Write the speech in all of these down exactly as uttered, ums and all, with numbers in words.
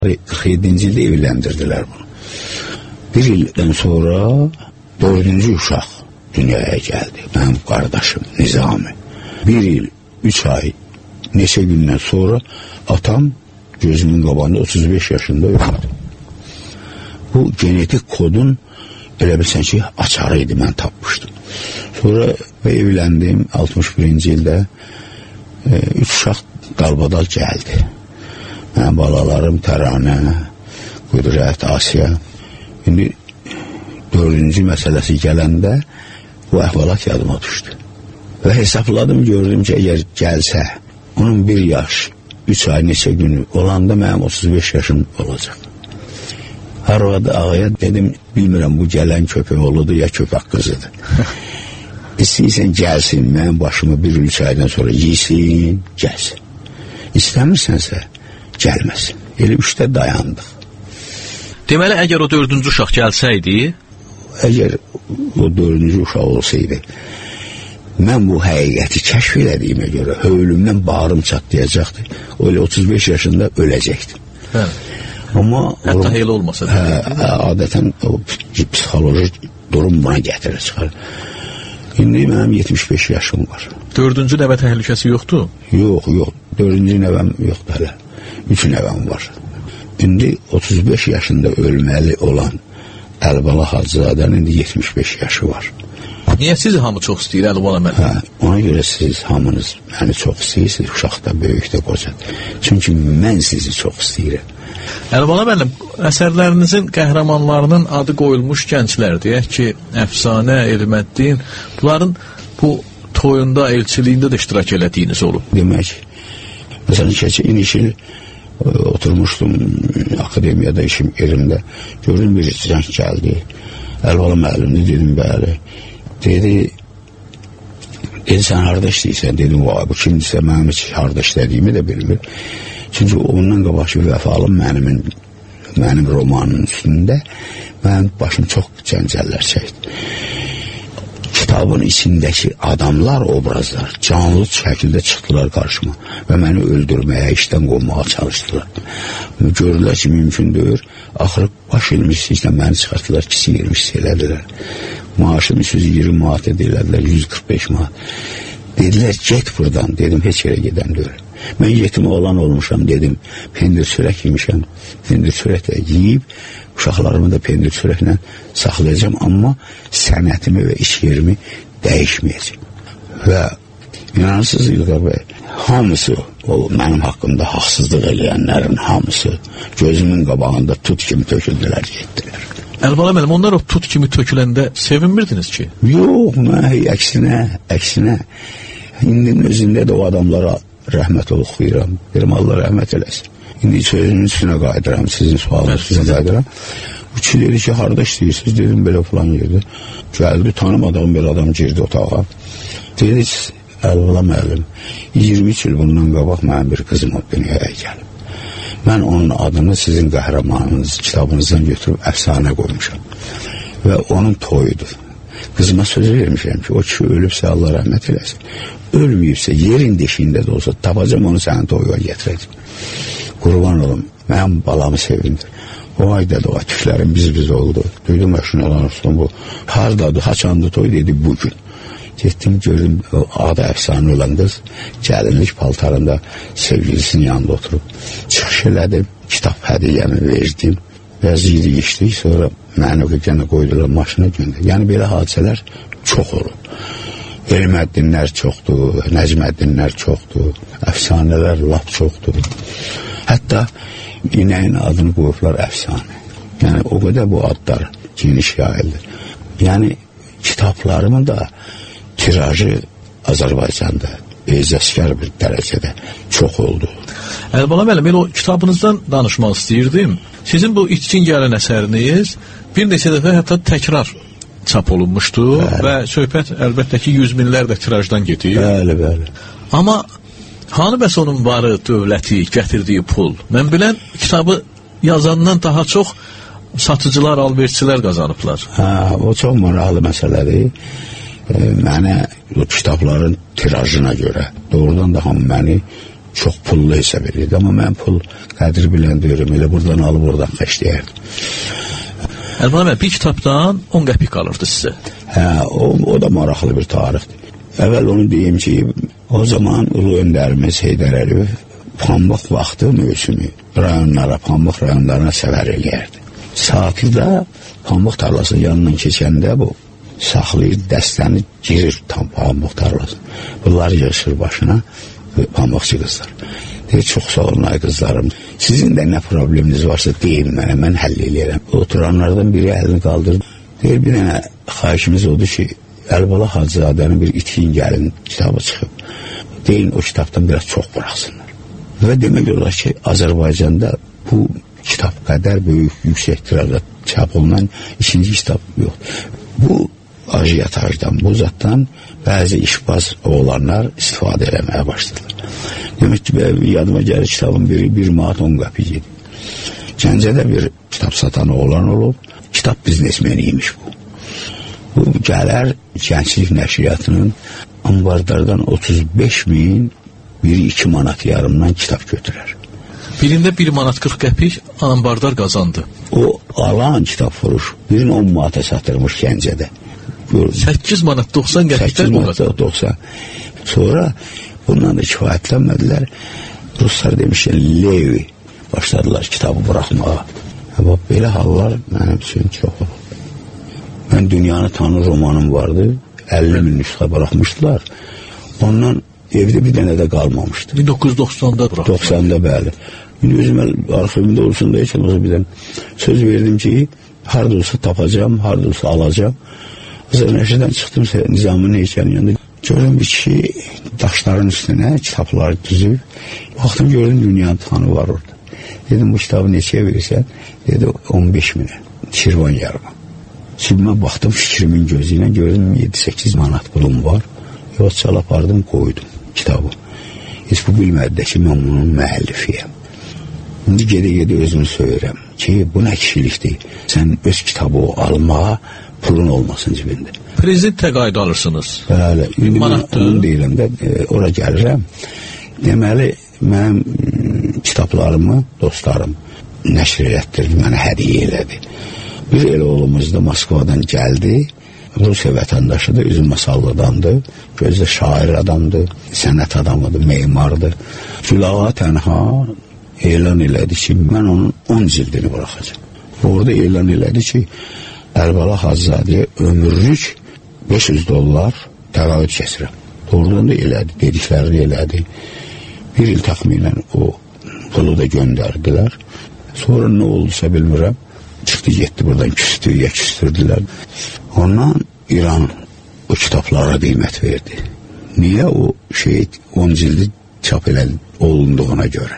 qırx yeddinci ildə evləndirdilər bunu. Bir ildən sonra dördüncü uşaq dünyaya gəldi. Mənim qardaşım Nizami. Bir il, üç ay, neçə gündən sonra atam gözümün qabağında otuz beş yaşında öldü. Bu genetik kodun elə bilsən ki, açarı idi, mən tapmışdım. Sonra evləndim, altmış birinci ildə e, üç uşaq qalbadal gəldi. Mənim balalarım Təranə, Qüdrət, Asiya. İndi dördüncü məsələsi gələndə bu əhvalat yadıma düşdü. Və hesapladım, gördüm ki, əgər gəlsə, onun bir yaş, üç ay, neçə günü olanda mənim otuz beş yaşım olacaq. Harvada ağaya dedim, bilmirəm bu gələn köpək oğludur ya köpək qızıdır. İstəyirsən gəlsin, mənim başımı bir üç aydan sonra yiysin, gəlsin. İstəmirsənsə, gəlməsin. Elə üçdə dayandıq. Deməli, əgər o dördüncü uşaq gəlsəydi? Əgər o dördüncü uşaq olsaydı, mən bu həqiqəti kəşf elədiyimə görə hövlümdən bağrım çatlayacaqdı. Öyle otuz beş yaşında öləcəkdim. Hə. Amma hətta elə olmasa da. Hə, adətən o psixoloji durum buna gətirə çıxar. İndi mənim yetmiş beş yaşım var. Dördüncü nəvə təhlükəsi yoxdur? Yox, yox. Dördüncü nəvəm yoxdur hələ. Üç nəvəm var. İndi otuz beş yaşında ölməli olan Əlibala Hacızadənin indi yetmiş beş yaşı var. Niyə sizi hamı çox istəyir Əlibala müəllim? Hə, ona görə siz hamınız məni çox istəyirsiniz, uşaq da, böyük də, qoca. Çünki mən sizi çox istəyirəm. Əlibala müəllim, əsərlərinizin qəhrəmanlarının adı qoyulmuş gənclər, deyək ki, Əfsanə, Elməddin, bunların bu toyunda, elçiliyində də iştirak elədiyiniz olub. Demək, məsələn, keçən il oturmuşdum akademiyada işim yerimdə, gördüm bir cənk gəldi, Əlibala müəllimdir, dedim, bəli. Dedi, dedi, sən harada işləyirsən? Dedim, vay, bu kimdirsə mənim heç harada işlədiyimi də bilmir. Çünki ondan qabaqki vəfalım mənim, mənim romanın üstündə mənim başım çox cəncəllər çəkdi. Kitabın içindəki adamlar, obrazlar canlı şəkildə çıxdılar qarşıma və məni öldürməyə, işdən qonmağa çalışdılar. Görürlər ki, mümkün deyir. Axırı baş ilmişsizlə məni çıxartdılar, kiçik ilmişsiz elədilər. Maaşım yüz iyirmi manat edilədilər, yüz qırx beş manat. Dedilər, get buradan, dedim, heç yerə gedən deyir. Mən yetim olan olmuşam, dedim, pendir çörək yemişəm, pendir çörəklə yiyib, uşaqlarımı da pendir çörəklə saxlayacağım, amma sənətimi və iş yerimi dəyişməyəcəm. Və inanırsınız İlqar bəy, hamısı, o mənim haqqımda haqsızlıq eləyənlərin hamısı gözümün qabağında tut kimi töküldülər, getdilər. Əlibala müəllim, onlar o tut kimi töküləndə sevinmirdiniz ki? Yox, mən əksinə, əksinə. İndinin özündə də o adamlara rəhmət oxuyuram. Deyirəm, Allah rəhmət eləsin. İndi sözünün üstünə qaydıram, sizin sualın üstünə qaydıram. Üçü dedi ki, harada işləyirsiniz? Dedim, belə falan yerdə. Gəldi, tanımadığım bir adam girdi otağa. Dedi, Əlibala müəllim, iyirmi üç il bundan qabaq mənim bir qızım o dünyaya gəlib. Mən onun adını sizin qəhrəmanınız kitabınızdan götürüb əfsanə qoymuşam. Və onun toyudur. Qızıma söz vermişəm ki, o kişi ölübsə Allah rəhmət eləsin. Ölməyibsə, yerin deşiyində də olsa, tapacam onu sənin toyuğa getirəcəm. Qurban olum, mənim balamı sevindir. O ayda da o tüklərim biz-biz oldu. Duydum yaşın olan ustam bu. Hardadır, haçandı toy dedi bugün. Getdim, gördüm, o adı əfsanə olan qız gəlinlik paltarında sevgilisinin yanında oturub. Çıxış elədim, kitab hədiyyəni verdim. Bəzi yedi geçdik, sonra məni o qənə qoydular, maşına göndər. Yəni, belə hadisələr çox olub. Elməddinlər çoxdur, Nəcməddinlər çoxdur, əfsanələr lap çoxdur. Hətta inəyin adını qoyublar əfsanə. Yəni, o qədər bu adlar geniş yayılır. Yəni, kitablarımın da tirajı Azərbaycanda bezəskər bir dərəcədə çox oldu. Əlibala müəllim, elə o kitabınızdan danışmaq istəyirdim. Sizin bu İçkin gələn əsəriniz bir neçə dəfə hətta təkrar çap olunmuşdu. Bəli. Və söhbət əlbəttə ki, yüz minlərlə tirajdan gedir. Bəli, bəli. Amma hanı bəs onun varı, dövləti, gətirdiyi pul? Mən bilən kitabı yazandan daha çox satıcılar, alverçilər qazanıblar. Hə, o çox maraqlı məsələdir. E, mənə o kitabların tirajına görə doğrudan da hamı məni çox pullu hesab edirdi. Amma mən pul qədir bilən deyirəm, elə buradan alıb oradan xəşləyərdim. Əlbəttə, bir kitabdan on qəpik alırdı sizə. Hə, o, o da maraqlı bir tarixdir. Əvvəl onu deyim ki, o zaman Ulu Öndərimiz Heydər Əliyev pambıq vaxtı mövsümü rayonlara, pambıq rayonlarına səfər eləyərdi. Saatlıda pambıq tarlasının yanından keçəndə bu saxlayır, dəstəni girir tam pambıq tarlasına. Bunlar yığışır başına pambıqçı qızlar. Deyir, çox sağ olun ay qızlarım. Sizin də nə probleminiz varsa deyin mənə, mən həll eləyərəm. Oturanlardan biri əlini qaldırdı. Deyir, bir dənə xahişimiz odur ki, Əlibala Hacızadənin bir İtkin Gəlin kitabı çıxıb. Deyin, o kitabdan biraz çox buraxsınlar. Və demək olar ki, Azərbaycanda bu kitab qədər böyük, yüksək tirajda çap olunan ikinci kitab yox. Bu ajiyatajdan, bu zatdan bəzi işbaz oğlanlar istifadə eləməyə başladılar. Demək ki, yadıma gəlir kitabın biri bir manat on qəpik idi. Gəncədə bir kitab satan oğlan olub, kitab biznesmeniymiş bu. Bu gələr Gənclik Nəşriyyatının ambarlardan otuz beş min, biri iki manat yarımdan kitab götürər. Birində bir manat qırx qəpik ambardar qazandı. O alan kitab furuş, birini on manata satırmış Gəncədə. səkkiz manat doxsan qəpikdən o qazandı. doxsan. Sonra bundan da kifayətlənmədilər. Ruslar demişlər, Levi başladılar kitabı buraxmağa. Bax, belə hallar mənim üçün çox olur. Mən Dünyanı Tanır romanım vardı, əlli min nüsxə buraxmışdılar. Ondan evdə bir dənə də qalmamışdı. min doqquz yüz doxsanda buraxmışdı. doxsanda, bəli. İndi özümə arxivimdə olsun da heç olmasa bir dənə söz verdim ki, harada olsa tapacağım, harada olsa alacağım. Nəşrdən çıxdım Nizamın heykəlinin yanında. Gördüm bir kişi daşların üstünə kitablar düzüb. Baxdım, gördüm Dünyanı Tanı var orada. Dedim, bu kitabı neçəyə verirsən? Dedi, on beş minə. Şirvan yarıma. Cibimə baxdım fikrimin gözü ilə, gördüm yeddi səkkiz manat pulum var. Yox, çalapardım, qoydum kitabı. Heç bu bilmədi ki, mən bunun müəllifiyəm. İndi gedə-gedə özümü söyürəm ki, bu nə kişilikdir? Sən öz kitabı almağa pulun olmasın cibində. Prezident təqaüd alırsınız. Bəli, indi mən onun deyiləm də, e, ora gəlirəm. Deməli, mənim m, kitablarımı dostlarım nəşr etdirdi, mənə hədiyyə elədi. Bir el oğlumuz da Moskvadan gəldi. Rusiya vətəndaşıdır, üzüm masallıdandır. Gözdə şair adamdır, sənət adamıdır, memardır. Gülağa tənha elan elədi ki, mən onun on cildini buraxacağım. Orada elan elədi ki, Əlibala Hacızadəyə ömürlük beş yüz dollar təqaüd kəsirəm. Oradan da elədi, dediklərini elədi. Bir il təxminən o pulu da göndərdilər. Sonra nə oldusa bilmirəm. Çıxdı, getdi buradan küstüyə küstürdülər. Ondan İran o kitablara qiymət verdi. Niyə? O şey on cildi çap elədi olunduğuna görə.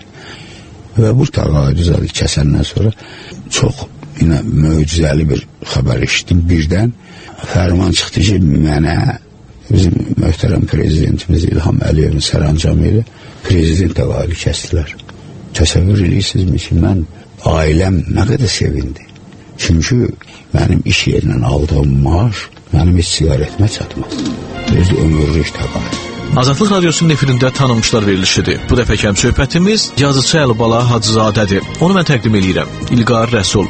Və bu təqaüdü zadı kəsəndən sonra çox yine möcüzəli bir xəbər eşitdim. Birdən fərman çıxdı ki, mənə bizim möhtərəm prezidentimiz İlham Əliyevin sərəncamı ilə prezident təqaüdü kəsdilər. Təsəvvür edirsizmi ki, mən ailəm nə qədər sevindi. Çünki mənim iş yerindən aldığım maaş mənim heç siqaretimə çatmaz. Özü ömürlük təqaüd. Azadlıq Radiosunun efirində tanınmışlar verilişidir. Bu dəfəki həm söhbətimiz yazıçı Əlibala Hacızadədir. Onu mən təqdim edirəm. İlqar Rəsul.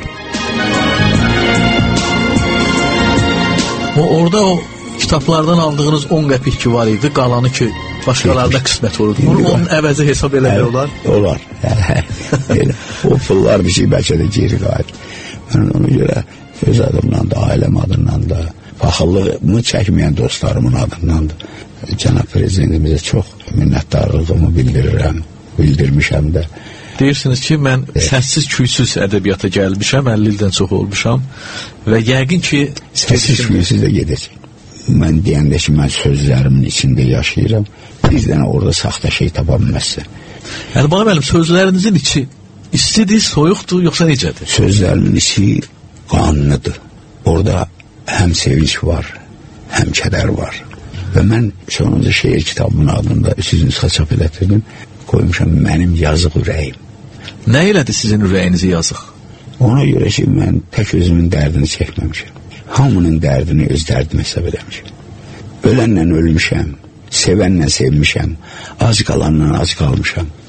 O, orada o kitablardan aldığınız on qəpik ki var idi, qalanı ki başqalarına qismət olurdu. Onu, onun əvəzi hesab eləmək olar? Olar. O pullar bir şey bəlkə də geri qayıdır. Mən ona görə öz adımdan da, ailəm adından da, paxıllığımı çəkməyən dostlarımın adından da Cənab Prezidentimizə çox minnətdarlığımı bildirirəm, bildirmişəm də. Deyirsiniz ki, mən evet. səssiz küysüz ədəbiyyata gəlmişəm, əlli ildən çox olmuşam və yəqin ki... Səssiz küysüz də gedəcək. Mən deyəndə ki, mən sözlərimin içində yaşayıram, bizdən orada saxta şey tapa bilməzsən. Yəni, bana mənim sözlərinizin içi istidir, soyuqdur, yoxsa necədir? Sözlərimin içi qanlıdır. Orada həm sevinç var, həm kədər var. Və mən sonuncu şeir kitabımın adında üçüncü nüsxə çap elətdirdim, qoymuşam mənim yazıq ürəyim. Nə elədi sizin ürəyinizi yazıq? Ona görə ki, mən tək özümün dərdini çəkməmişəm. Hamının dərdini öz dərdim hesab eləmişəm. Ölənlə ölmüşəm, sevənlə sevmişəm, ac qalanla ac qalmışam.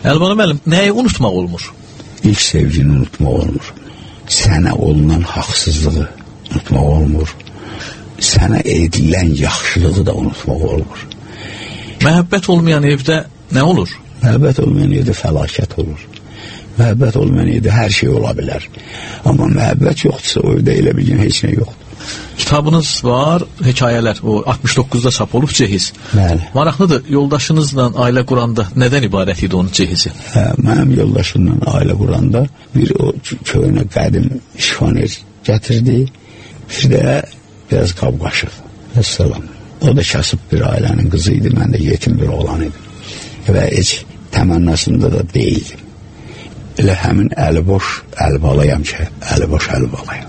Əlibala müəllim, nəyi unutmaq olmur? İlk sevgini unutmaq olmur. Sənə olunan haqsızlığı unutmaq olmur. Sənə edilən yaxşılığı da unutmaq olmur. Məhəbbət olmayan evdə nə olur? Məhəbbət olmayan evdə fəlakət olur. Məhəbbət olmayan evdə hər şey ola bilər. Amma məhəbbət yoxdursa, o evdə elə bilgin heç nə yoxdur. Kitabınız var, hekayələr, o altmış doqquzda çap olub cehiz. Bəli. Maraqlıdır, yoldaşınızla ailə quranda nədən ibarət idi onun cehizi? Hə, mənim yoldaşımla ailə quranda bir o köynə qədim şifoner gətirdi, bir də biraz qab qaşıq. Əssalam. O da kasıb bir ailənin qızı idi, mən də yetim bir oğlan idim. Və heç təmənnasında da deyildim. Elə həmin əliboş əlbalayam ki, əliboş əlbalayam.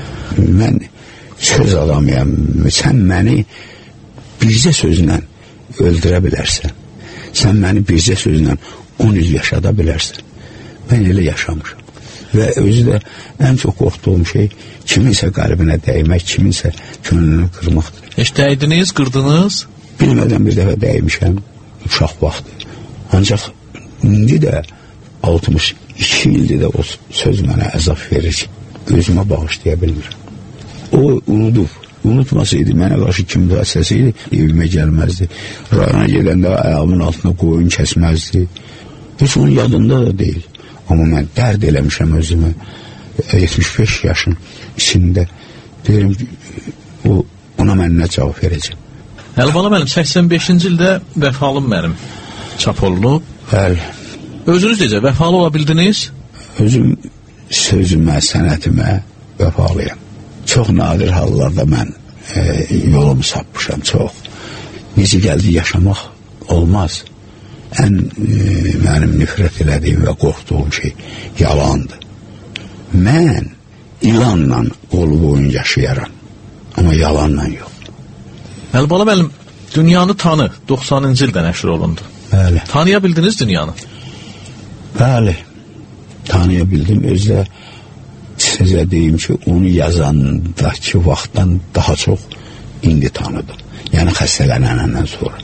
Mən söz adamıyam, sən məni bircə sözlə öldürə bilərsən. Sən məni bircə sözlə on il yaşada bilərsən. Mən elə yaşamışam. Və özü də ən çox qorxduğum şey kiminsə qəlbinə dəymək, kiminsə könlünü qırmaqdır. Heç dəydiniz, qırdınız? Bilmədən bir dəfə dəymişəm, uşaq vaxtı. Ancaq indi də altmış iki ildir də o söz mənə əzab verir ki, gözümə bağışlaya bilmirəm. O unudub, unutmasaydı, mənə qarşı kim vasitəsiydi, evimə gəlməzdi. Rayona gedəndə ayağımın altına qoyun kəsməzdi. Heç onun yadında da deyil. Amma mən dərd eləmişəm özümü. yetmiş beş yaşın içində deyirəm ki, o, ona mən nə cavab verəcəm. Əlibala müəllim, səksən beşinci ildə Vəfalım mənim çap olunub. Bəli. Özünüz necə, vəfalı ola bildiniz? Özüm sözümə, sənətimə vəfalıyam. Çox nadir hallarda mən e, yolumu sapmışam, çox. Necə gəldi yaşamaq olmaz. Ən e, mənim nifrət elədiyim və qorxduğum şey yalandır. Mən ilanla qolu boyun yaşayaram, amma yalanla yox. Əlibala müəllim, dünyanı tanı doxsanıncı ildə nəşr olundu. Bəli. Tanıya bildiniz dünyanı? Bəli, tanıya bildim. Özdə sizə deyim ki, onu yazandakı vaxtdan daha çox indi tanıdım. Yəni xəstələnəndən sonra.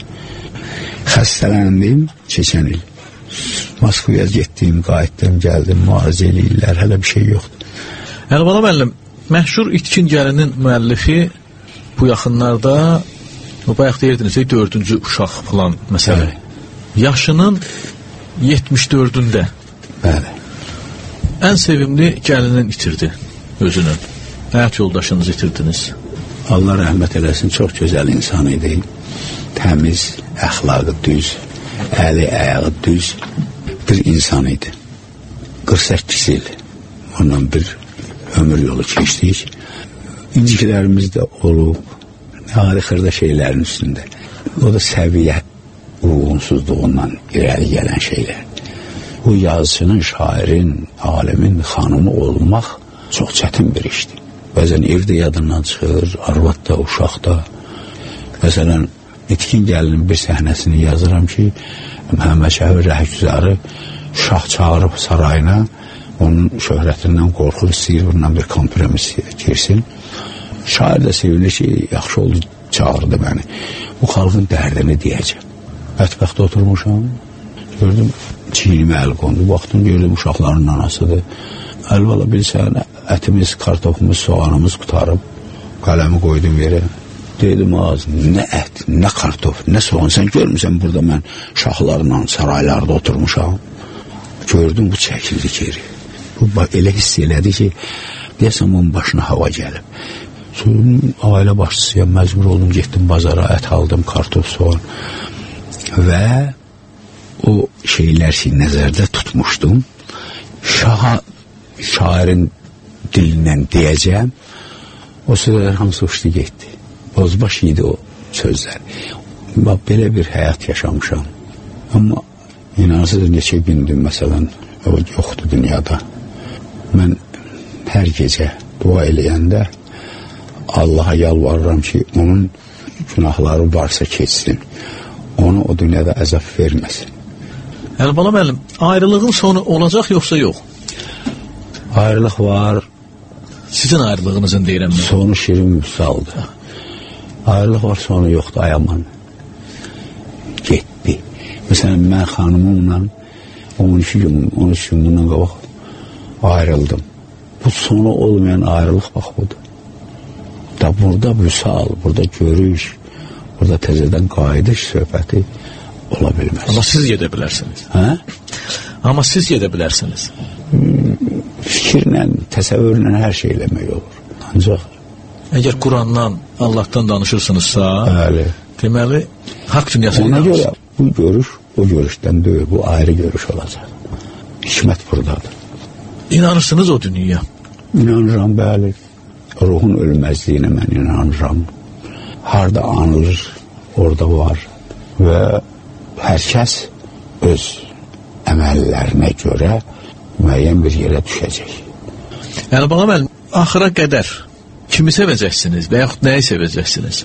Xəstələndim keçən il. Moskvaya getdim, qayıtdım, gəldim, müalicə eləyirlər, hələ bir şey yoxdur. Əlibala müəllim, məşhur İtkin Gəlinin müəllifi bu yaxınlarda, o bayaq deyirdiniz, dördüncü uşaq falan məsələ. Yaşının yetmiş dördündə. Bəli. Ən sevimli gəlinin itirdi özünün. Həyat yoldaşınızı itirdiniz. Allah rəhmət eləsin, çox gözəl insan idi. Təmiz, əxlaqı düz, əli, ayağı düz bir insan idi. qırx səkkiz il ondan bir ömür yolu keçdik. İnciklərimiz də olub, harixırda şeylərin üstündə. O da səviyyə uyğunsuzluğundan irəli gələn şeylər. Bu yazıcının, şairin, alimin xanımı olmaq çox çətin bir işdir. Bəzən evdə yadından çıxır, arvad da, uşaq da. Məsələn, İtkin Gəlinin bir səhnəsini yazıram ki, Məhəmməd Şəhər Rəhgüzarı şah çağırıb sarayına, onun şöhrətindən qorxur, istəyir, bundan bir kompromis girsin. Şair də sevinir ki, yaxşı oldu, çağırdı məni. Bu xalqın dərdini deyəcəm. Mətbəxdə oturmuşam, gördüm, çiynimə əl qondu, baxdım, gördüm, uşaqların anasıdır. Əlibala bilsən, ətimiz, kartofumuz, soğanımız qutarıb, qələmi qoydum yerə. Dedim, az, nə ət, nə kartof, nə soğan, sən görmüsən burada mən şahlarla, saraylarda oturmuşam. Gördüm, bu çəkildi geri. Bu elə hiss elədi ki, deyəsən, bunun başına hava gəlib. Sonra ailə başçısıyam, məcbur oldum, getdim bazara, ət aldım, kartof, soğan. Və o şeylər ki, nəzərdə tutmuşdum, şaha, şairin dilindən deyəcəm, o sözlər hamısı uçdu getdi. Bozbaş idi o sözlər. Bax, belə bir həyat yaşamışam. Amma inansız neçə gündür, məsələn, o yoxdur dünyada. Mən hər gecə dua eləyəndə Allaha yalvarıram ki, onun günahları varsa keçsin. Onu o dünyada əzab verməsin. Əlibala müəllim, ayrılığın sonu olacaq yoxsa yox? Ayrılıq var. Sizin ayrılığınızın deyirəm mən. Sonu şirin müsaldır. Ayrılıq var, sonu yoxdur, ayaman. Getdi. Məsələn, mən xanımımla on iki gün, on üç gün bundan qabaq ayrıldım. Bu sonu olmayan ayrılıq bax budur. Da burada vüsal, burada görüş, burada təzədən qayıdış söhbəti ola bilməz. Amma siz gedə bilərsiniz. Hə? Amma siz gedə bilərsiniz. Fikirlə, təsəvvürlə hər şey eləmək olur. Ancaq əgər Qurandan, Allahdan danışırsınızsa, bəli, deməli, haqq dünyası ona görə bu görüş o görüşdən deyil, bu ayrı görüş olacaq. Hikmət buradadır. İnanırsınız o dünyaya? İnanıram, bəli. Ruhun ölməzliyinə mən inanıram. Harda anılır, orada var. Və hər kəs öz əməllərinə görə müəyyən bir yerə düşəcək. Yəni, bana mən axıra qədər kimi sevəcəksiniz və yaxud nəyi sevəcəksiniz?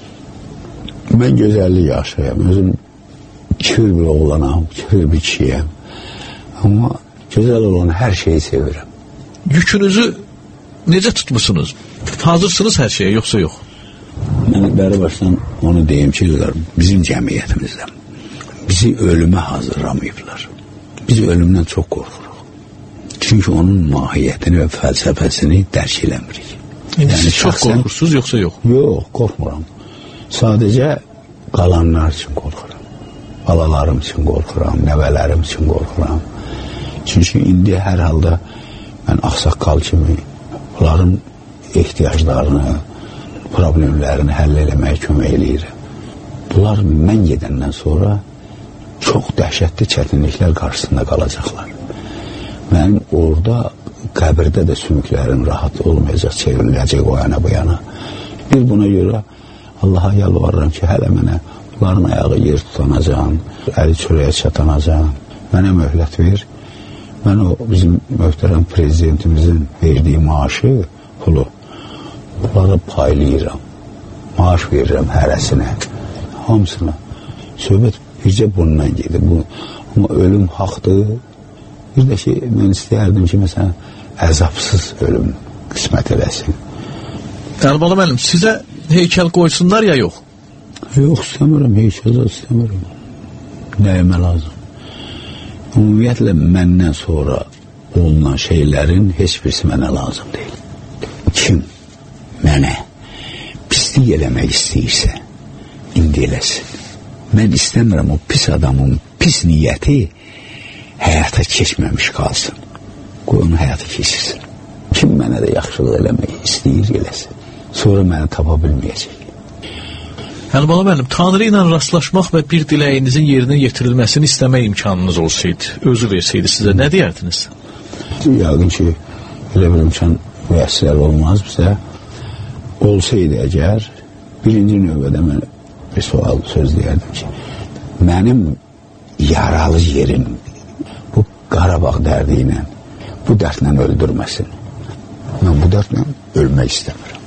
Mən gözəllik yaşayam. Özüm kür bir oğlanam, kür bir kişiyəm. Amma gözəl olan hər şeyi sevirəm. Yükünüzü necə tutmusunuz? Hazırsınız hər şeyə, yoxsa yox? Mən bəri başdan onu deyim ki, bizim cəmiyyətimizdə bizi ölümə hazırlamayıblar. Biz ölümdən çox qorxuruq. Çünki onun mahiyyətini və fəlsəfəsini dərk eləmirik. İndi yəni, siz çox şəxsən qorxursunuz, yoxsa yox? Yox, qorxmuram. Sadəcə qalanlar üçün qorxuram. Balalarım üçün qorxuram, nəvələrim üçün qorxuram. Çünki indi hər halda mən ağsaqqal kimi bunların ehtiyaclarını, problemlərini həll eləməyə kömək eləyirəm. Bunlar mən gedəndən sonra çox dəhşətli çətinliklər qarşısında qalacaqlar. Mənim orada qəbirdə də sümüklərim rahat olmayacaq, çevriləcək o yana bu yana. Bir buna görə Allaha yalvarıram ki, hələ mənə bunların ayağı yer tutanacaq, əli çörəyə çatanacaq, mənə möhlət ver. Mən o bizim möhtərəm prezidentimizin verdiyi maaşı, pulu, bunları paylayıram. Maaş verirəm hərəsinə, hamısına. Söhbət bircə bundan gedir. Bu, amma ölüm haqdır. Bir də ki, mən istəyərdim ki, məsələn, əzabsız ölüm qismət eləsin. Əlbələ müəllim, sizə heykəl qoysunlar ya yox? Yox, istəmirəm, heykəl istəmirəm. Nəyimə lazım? Ümumiyyətlə, məndən sonra olunan şeylərin heç birisi mənə lazım deyil. Kim mənə pislik eləmək istəyirsə, indi eləsin. Mən istəmirəm o pis adamın pis niyyəti həyata keçməmiş qalsın. Qoy onu həyata keçirsin. Kim mənə də yaxşılıq eləmək istəyir, eləsin. Sonra məni tapa bilməyəcək. Əlbələ müəllim, Tanrı ilə rastlaşmaq və bir diləyinizin yerinə yetirilməsini istəmək imkanınız olsaydı, özü versəydi sizə, nə deyərdiniz? Yəqin ki, elə bir imkan müəssər olmaz bizə. Olsaydı əgər, birinci növbədə mən bir sual söz deyərdim ki, mənim yaralı yerim bu Qarabağ dərdi ilə, bu dərdlə öldürməsin. Mən bu dərdlə ölmək istəmirəm.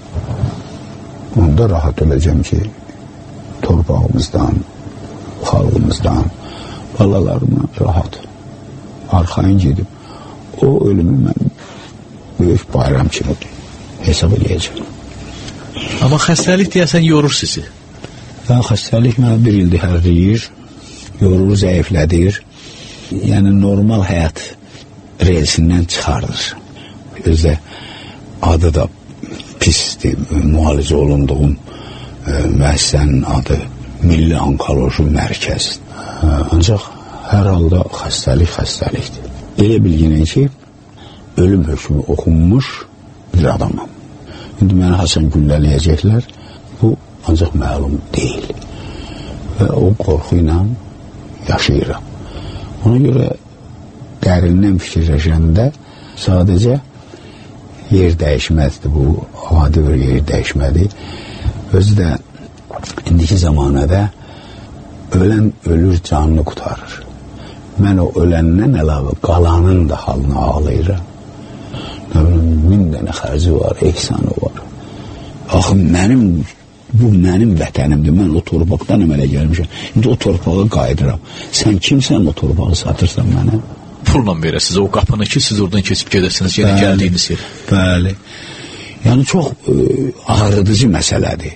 Onda rahat öləcəm ki, torpağımızdan, xalqımızdan, balalarımdan rahat, arxayın gedib, o ölümü mən böyük bayram kimi hesab edəcəm. Amma xəstəlik deyəsən yorur sizi. Yəni, xəstəlik mənə bir ildir hərləyir, yorur, zəiflədir. Yəni, normal həyat relsindən çıxardır. Özdə adı da pisdir, müalicə olunduğum müəssisənin adı Milli Onkoloji Mərkəz. Ancaq hər halda xəstəlik xəstəlikdir. Elə bilginən ki, ölüm hökmü oxunmuş bir adamam. İndi məni hasan güllələyəcəklər, bu ancaq məlum deyil. Və o qorxu ilə yaşayıram. Ona görə dərindən fikirləşəndə sadəcə yer dəyişməzdir bu, adi bir yer dəyişmədir. Özü də indiki zamanədə ölən ölür, canını qutarır. Mən o öləndən əlavə qalanın da halına ağlayıram. Nə bilim, min dənə xərci var, ehsanı var. Axı mənim, bu mənim vətənimdir, mən o torpaqdan əmələ gəlmişəm. İndi o torpağa qayıdıram. Sən kimsən o torpağı satırsan mənə? Pulla verəsiniz o qapını ki, siz oradan keçib gedəsiniz, yenə gəldiyiniz yer. Bəli. Yəni, çox e, ağrıdıcı məsələdir.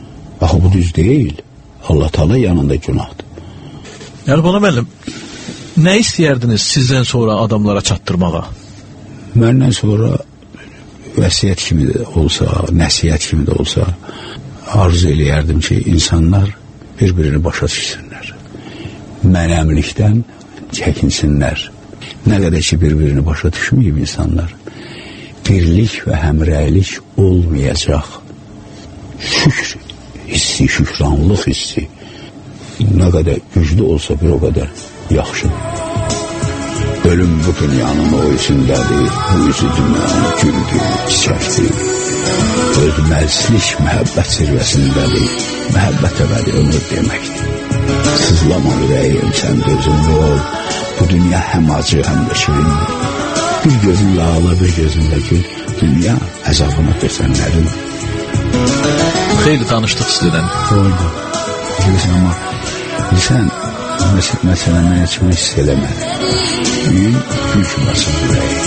Axı, bu düz deyil. Allah Teala yanında günahdır. Yəni, bana müəllim, Nə istəyərdiniz sizdən sonra adamlara çatdırmağa? Məndən sonra vəsiyyət kimi də olsa, nəsiyyət kimi də olsa arzu eləyərdim ki, insanlar bir-birini başa düşsünlər. Mənəmlikdən çəkinsinlər. Nə qədər ki, bir-birini başa düşməyib insanlar, birlik və həmrəylik olmayacaq. Şükr hissi, şükranlıq hissi nə qədər güclü olsa bir o qədər yaxşıdır. Ölüm bu dünyanın o içindədir, bu üzü dünyanın güldür, çiçəkdir. Ölməzlik məhəbbət zirvəsindədir, məhəbbət əbədi ömür deməkdir. Sızlama ürəyim, sən gözümlü ol, bu dünya həm acı, həm də şirindir. Bir gözünlə ağla, bir gözünlə gül, dünya əzabına döşənlərin. Xeyli danışdıq sizdən. Doğru. Bilirsən, amma bilirsən, məsələ mənə kimi hiss eləmədi. Gün yük basın ürəyi.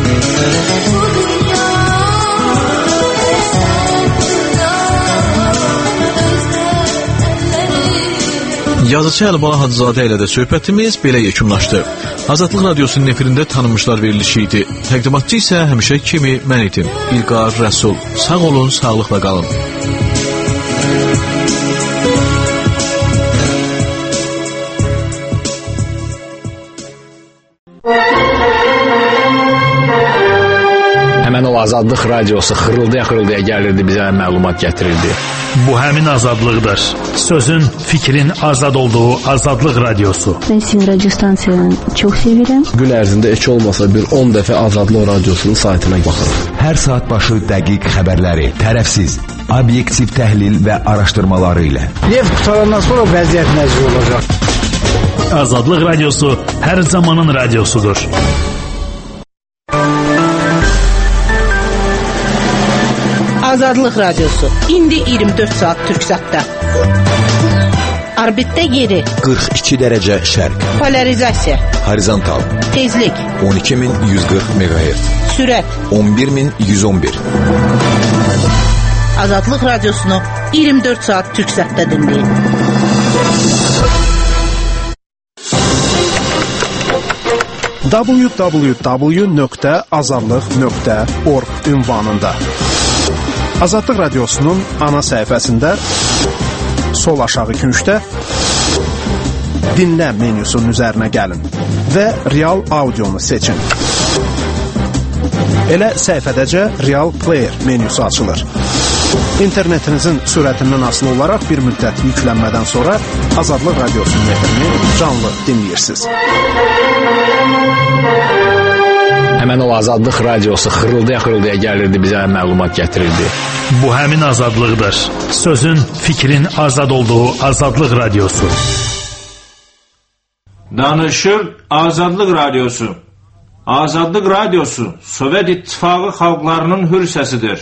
Yazıcı Əlibala Hacızadə ilə də söhbətimiz belə yekunlaşdı. Azadlıq Radiosunun efirində tanınmışlar verilişi idi. Təqdimatçı isə həmişə kimi mən idim. İlqar Rəsul. Sağ olun, sağlıqla qalın. Həmən o Azadlıq Radiosu xırıldaya-xırıldaya gəlirdi, bizə məlumat gətirirdi. Bu həmin azadlıqdır. Sözün, fikrin azad olduğu Azadlıq Radiosu. Ben sizin radyo stansiyanı çok severim. Gün ərzində heç olmasa bir on dəfə Azadlıq Radiosunun saytına baxırıq. Hər saat başı dəqiq xəbərləri, tərəfsiz, obyektiv təhlil və araşdırmaları ilə. Neft qutarandan sonra vəziyyət nəzir olacaq. Azadlıq Radiosu hər zamanın radiosudur. Azadlıq Radiosu. İndi iyirmi dörd saat Türksatda. Orbitdə yeri. qırx iki dərəcə şərq. Polarizasiya. Horizontal. Tezlik. on iki min yüz qırx meqahertz. Sürət. on bir min yüz on bir. Azadlıq Radiosunu iyirmi dörd saat Türksatda dinleyin. w w w nöqtə azadlıq nöqtə org ünvanında Azadlıq Radiosunun ana səhifəsində sol aşağı küncdə dinlə menyusunun üzərinə gəlin və real audionu seçin. Elə səhifədəcə Real Player menyusu açılır. İnternetinizin sürətindən asılı olaraq bir müddət yüklənmədən sonra Azadlıq Radiosunun efrini canlı dinləyirsiniz. Həmən o Azadlıq Radiosu xırıldaya-xırıldaya gəlirdi, bizə məlumat gətirirdi. Bu həmin azadlıqdır. Sözün, fikrin azad olduğu Azadlıq Radiosu. Danışır Azadlıq Radiosu. Azadlıq Radiosu Sovet İttifaqı xalqlarının hür səsidir.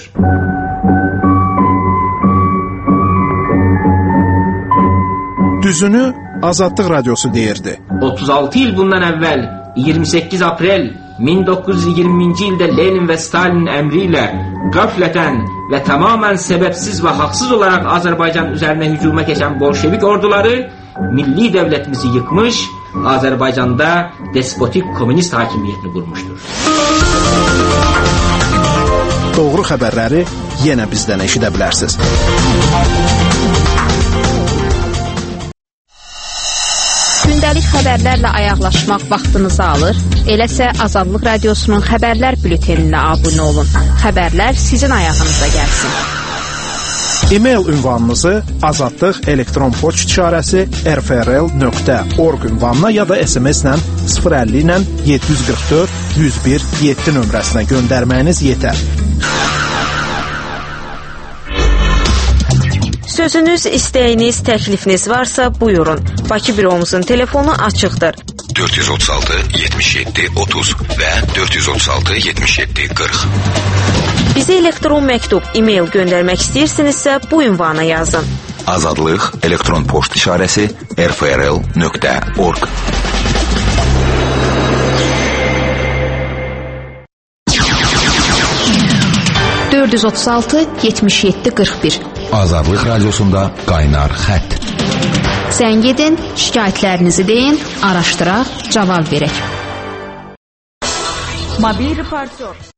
Düzünü Azadlıq Radiosu deyirdi. otuz altı il bundan əvvəl iyirmi səkkiz aprel min doqquz yüz iyirminci ildə Lenin və Stalinin əmri ilə qəflətən və tamamən səbəbsiz və haqsız olaraq Azərbaycan üzərinə hücuma keçən bolşevik orduları milli dövlətimizi yıkmış, Azərbaycanda despotik komünist hakimiyyətini qurmuşdur. Doğru xəbərləri yenə bizdən eşidə bilərsiniz. Gündəlik xəbərlərlə ayaqlaşmaq vaxtınızı alır. Eləsə Azadlıq Radiosunun xəbərlər bülteninə abunə olun. Xəbərlər sizin ayağınıza gəlsin. E-mail ünvanınızı azadlıq elektron poçt işarəsi r f r l nöqtə org ünvanına ya da S M S-lə sıfır əlli ilə yeddi yüz qırx dörd yüz bir yeddi nömrəsinə göndərməyiniz yetər. Sözünüz, istəyiniz, təklifiniz varsa buyurun. Bakı büromuzun telefonu açıqdır. dörd yüz otuz altı yetmiş yeddi otuz və dörd yüz otuz altı yetmiş yeddi qırx. Bizə elektron məktub, e-mail göndərmək istəyirsinizsə bu ünvana yazın. Azadlıq elektron poçt işarəsi r f r l nöqtə org. dörd yüz otuz altı yetmiş yeddi qırx bir. Azadlıq Radiosunda qaynar xətt. Zəng edin, şikayətlərinizi deyin, araşdıraq, cavab verək. Mobil reportyor